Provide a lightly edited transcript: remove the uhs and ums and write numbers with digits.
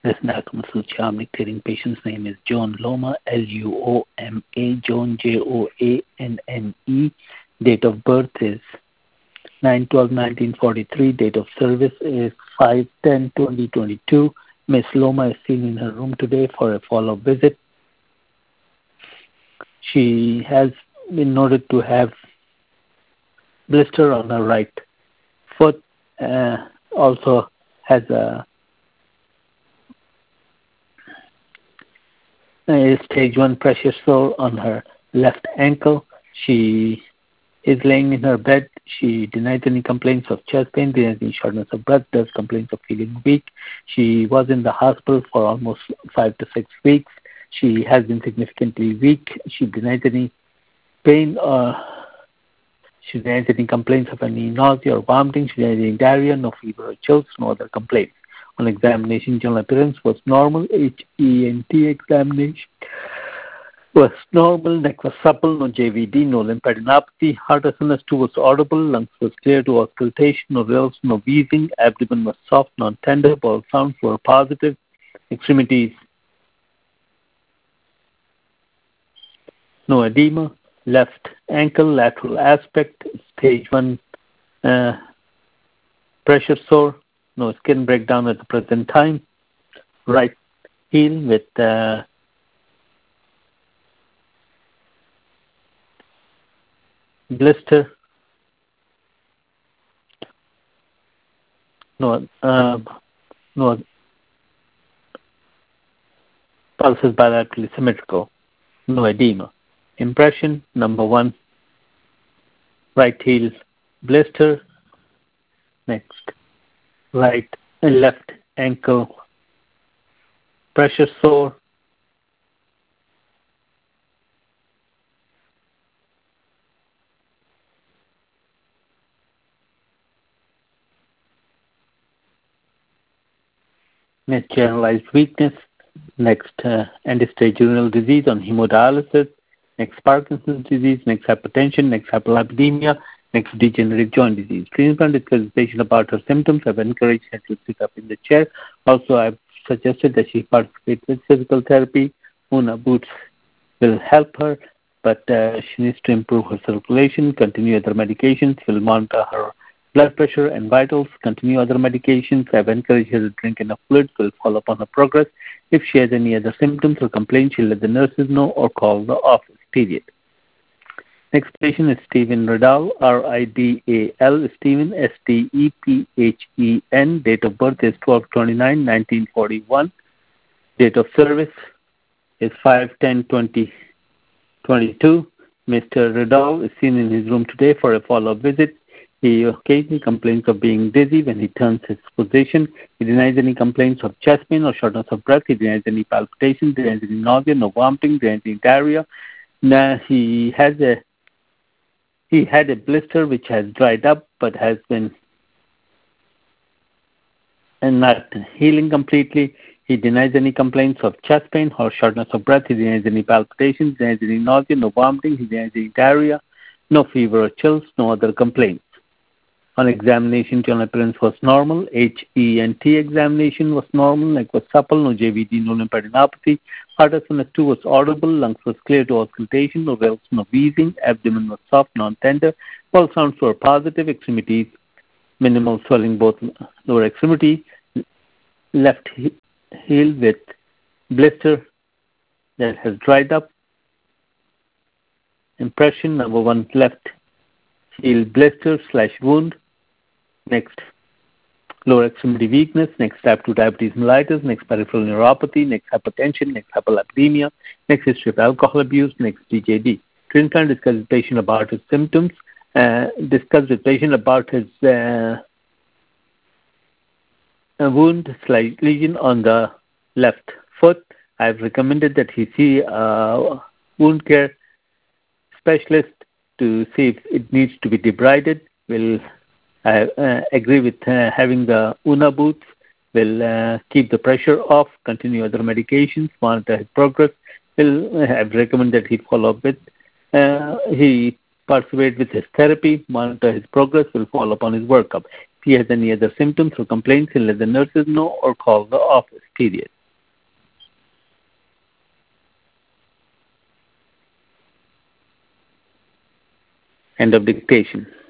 This Nakamatsu Chamnik treating patient's name is John Loma, Luoma, John Joanne. Date of birth is 9/12/1943. Date of service is 5/10/2022. Miss Loma is seen in her room today for a follow-up visit. She has been noted to have blister on her right foot. Also has a stage 1 pressure sore on her left ankle. She is laying in her bed. She denies any complaints of chest pain, denies any shortness of breath, does complaints of feeling weak. She was in the hospital for almost 5 to 6 weeks. She has been significantly weak. She denies any pain or she denies any complaints of any nausea or vomiting. She denies any diarrhea, no fever or chills, no other complaints. On examination, general appearance was normal. HENT examination was normal. Neck was supple, no JVD, no lymphadenopathy. Heart SNS2 was audible. Lungs was clear to auscultation, no rills, no wheezing. Abdomen was soft, non-tender. Bowel sounds were positive. Extremities, no edema. Left ankle, lateral aspect, stage 1 pressure sore. No skin breakdown at the present time. Right heel with blister. No pulse is bilaterally symmetrical. No edema. Impression number 1. Right heel blister. Next, right and left ankle pressure sore. Next, generalized weakness. Next, end-stage renal disease on hemodialysis. Next, Parkinson's disease. Next, hypertension. Next, hyperlipidemia. Next, degenerative joint disease. Clinical discusses patient about her symptoms. I've encouraged her to sit up in the chair. Also, I've suggested that she participate with physical therapy. Una Boots will help her, but she needs to improve her circulation, continue other medications, will monitor her blood pressure and vitals, continue other medications. I've encouraged her to drink enough fluids, will follow up on her progress. If she has any other symptoms or complaints, she'll let the nurses know or call the office, period. Next patient is Stephen Riddell, Ridal, Stephen, Stephen. Date of birth is 12/29/1941. Date of service is 5/10/2022. Mr. Riddell is seen in his room today for a follow-up visit. He occasionally complains of being dizzy when he turns his position. He denies any complaints of chest pain or shortness of breath. He denies any palpitations, denies any nausea, no vomiting, denies any diarrhea. Now, he had a blister which has dried up but has been not healing completely. He denies any complaints of chest pain or shortness of breath. He denies any palpitations, denies any nausea, no vomiting. He denies any diarrhea, no fever or chills, no other complaints. On examination, general appearance was normal. HENT examination was normal. Neck was supple, no JVD, no lymphadenopathy. Heart SNS2 was audible. Lungs was clear to auscultation, no wells, no wheezing. Abdomen was soft, non-tender. Pulse sounds were positive. Extremities, minimal swelling, both lower extremity. Left heel with blister that has dried up. Impression number 1, left heel blister / wound. Next, lower extremity weakness. Next, type 2 diabetes mellitus. Next, peripheral neuropathy. Next, hypertension. Next, hyperlipidemia. Next, history of alcohol abuse. Next, DJD. Treatment plan: discuss with patient about his symptoms. Discuss with patient about his wound / lesion on the left foot. I've recommended that he see a wound care specialist to see if it needs to be debrided. Will agree with having the Una Boots. Will keep the pressure off. Continue other medications. Monitor his progress. Will have recommended that he follow up with. He participate with his therapy. Monitor his progress. Will follow up on his workup. If he has any other symptoms or complaints, he'll let the nurses know or call the office. Period. End of dictation.